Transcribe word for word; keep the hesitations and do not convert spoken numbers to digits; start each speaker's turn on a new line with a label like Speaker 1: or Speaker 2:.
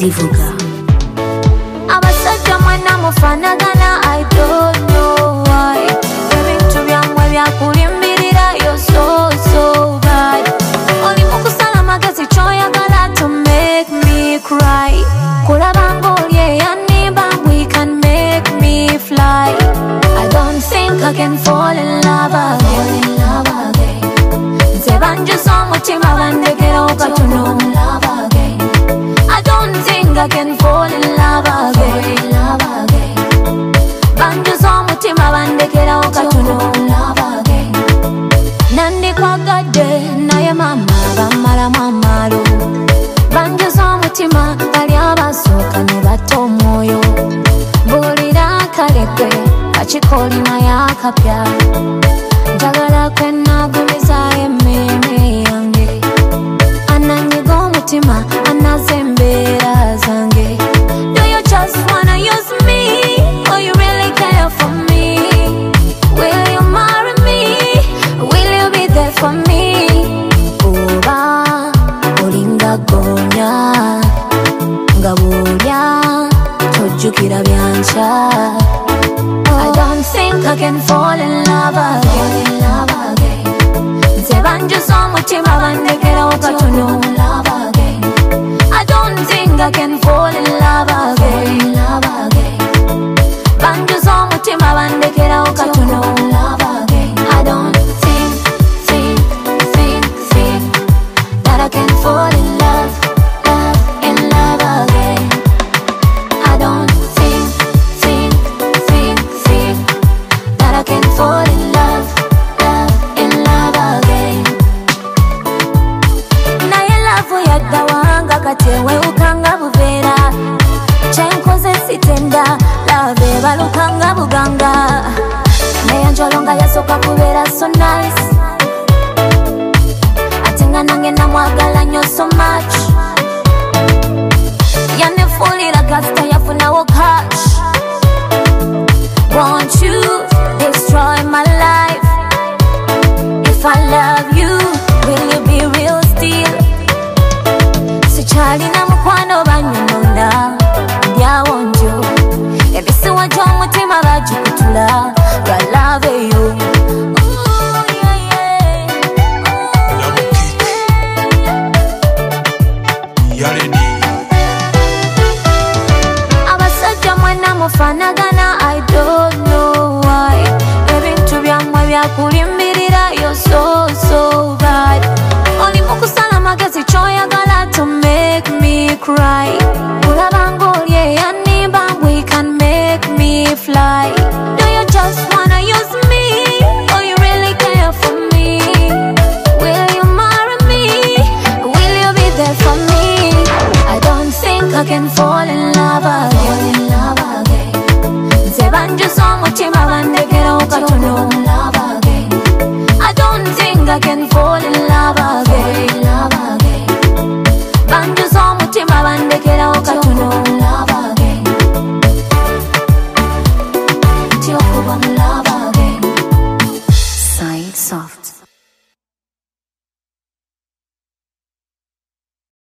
Speaker 1: bivuga.
Speaker 2: Abasajja mwana mufanagana, I don't know why. Ebintu byammwe byakulimbirira, you're so so bad. Oli mukusala magezi kyoyagala to make me cry. Kulaba ng'oli eyanimba, we can make me fly. I don't think I can fall in love again. Nze banjuza omutima bandekera okatono. I don't think I can fall in love again. Banjuza omutima bandekera okatono. Nandikwagadde naye mama bamala mamalo. Banjuza omutima bali abasooka ne batta omwoyo. Mbuulira akalekwe kakikolima yakapya. Njagala kwenagumiza emmeeme yange. Ananyiga omutima anaze embeera zange. Do you just wanna use me, or you really care for me? Will you marry me? Will you be there for me? Oba olinga gonya nga bwolya tojjukira byankya. I don't think I can fall in love again. Nze banjuza omutima bandekera okatono. I don't think I can fall in love again. Banjuza omutima bandekera okatono. I don't think, think, think, think that I can fall in love, love, in love again. I don't think, think, think, think that I can fall in love, love, in love again. Naye love yadda wanga kati ewewukanga buveera. Kyenkoze sitenda, love ebalukanga buganga. Naye njolo nga yasooka kubeera so nice, ate nga nange namwagala nnyo so much. Yanefuulira kasita yafunawo cash. Won't you destroy my life? If I love you, will you be real still? Sikyalina mukwano banyononda, ndyawo njo. Ebisiwa gy'omutima bagikutula, lwa love eyo. Abasajja mwana mufanagana, I don't know why. Ebintu byammwe byakulimbirira, you're so so bad. Oli mukusala magezi kyoyagala to make me cry. Kulaba ng'oli eyanimba, we can make me fly. Do you just wanna use me, or you really care for me? Will you marry me? Will you be there for me? I don't think I can fall in love again. Nze banjuza omutima bandekera okatono. I don't think I can fall